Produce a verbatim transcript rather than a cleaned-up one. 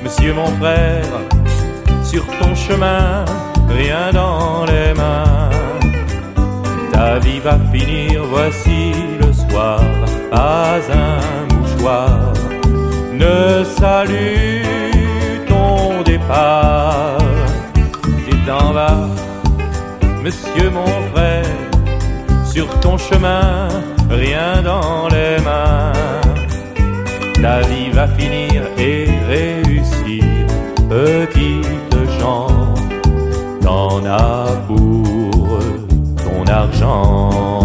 Monsieur mon frère, sur ton chemin, rien dans les mains. Ta vie va finir, voici le soir, pas un mouchoir ne salue ton départ. Tu t'en vas, monsieur mon frère, sur ton chemin, rien dans les mains. Ta vie va finir et réussir, petite gens, t'en as pour ton argent.